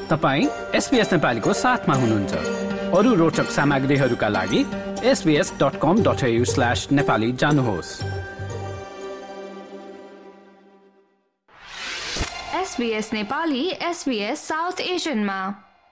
तपाईं SBS नेपालीको साथमा हुनुहुन्छ। अरू रोचक सामग्रीहरूका लागि sbs.com.au/nepali जानुहोस्। SBS नेपाली SBS साउथ एशियनमा।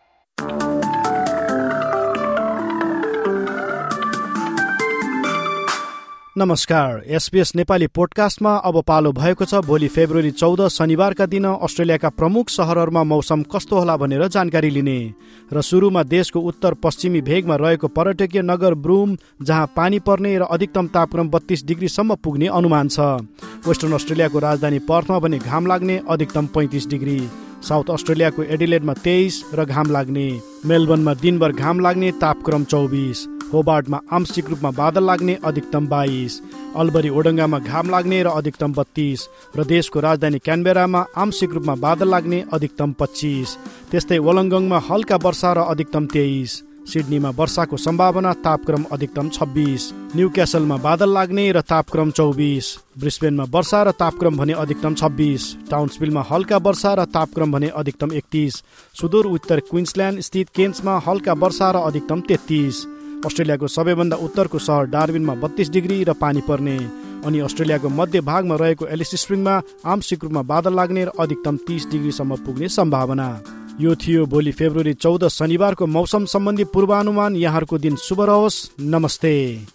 नमस्कार, SBS नेपाली पोडकास्टमा अब पालो भएको छ भोलि फेब्रुअरी 14 शनिबारका दिन अस्ट्रेलियाका प्रमुख शहरहरूमा मौसम कस्तो होला भनेर जानकारी लिने र सुरुमा देशको उत्तर पश्चिमी भेगमा रहेको पर्यटकीय नगर ब्रूम जहाँ पानी पर्ने र अधिकतम तापक्रम 32 डिग्रीसम्म पुग्ने अनुमान छ। वेस्टर्न अस्ट्रेलियाको राजधानी पर्थमा भने घाम लाग्ने, अधिकतम 35 डिग्री। साउथ अस्ट्रेलियाको एडिलेडमा 23 र घाम लाग्ने। मेलबर्नमा दिनभर घाम लाग्ने, तापक्रम 24। होबार्टमा आंशिक रूपमा बादल लाग्ने, अधिकतम 22। अल्बरी ओडङ्गामा घाम लाग्ने र अधिकतम 32 र देशको राजधानी क्यानबेरामा आंशिक रूपमा बादल लाग्ने, अधिकतम 25। त्यस्तै वोllongongमा हल्का वर्षा र अधिकतम 23। सिडनीमा वर्षाको सम्भावना, तापक्रम अधिकतम 26। न्यूक्यासलमा बादल लाग्ने र तापक्रम 24। ब्रिस्बेनमा वर्षा र तापक्रम भने अधिकतम 26। टाउन्सभिलमा हल्का वर्षा र तापक्रम भने अधिकतम 31। सुदूर उत्तर क्विन्सल्यान्ड स्थित केन्समा हल्का वर्षा र अधिकतम 33। अस्ट्रेलियाको सबैभन्दा उत्तरको सहर डार्विनमा 32 डिग्री र पानी पर्ने। अनि अस्ट्रेलियाको मध्य भागमा रहेको एलिस स्प्रिङमा आंशिक रूपमा बादल लाग्ने र अधिकतम 30 डिग्रीसम्म पुग्ने सम्भावना। यो थियो भोलि फेब्रुअरी 14 शनिबारको मौसम सम्बन्धी पूर्वानुमान। यहाँहरूको दिन शुभ रहोस्। नमस्ते।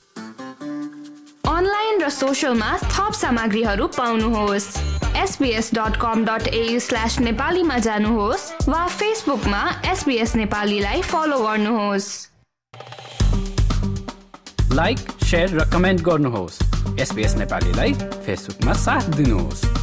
अनलाइन र सोशलमा थप सामग्रीहरू पाउनुहोस्। sbs.com.au/नेपालीमा जानुहोस् वा फेसबुकमा SBS नेपालीलाई फलो गर्नुहोस्। लाइक, शेयर र कमेन्ट गर्नुहोस्। SBS नेपालीलाई फेसबुकमा साथ दिनुहोस्।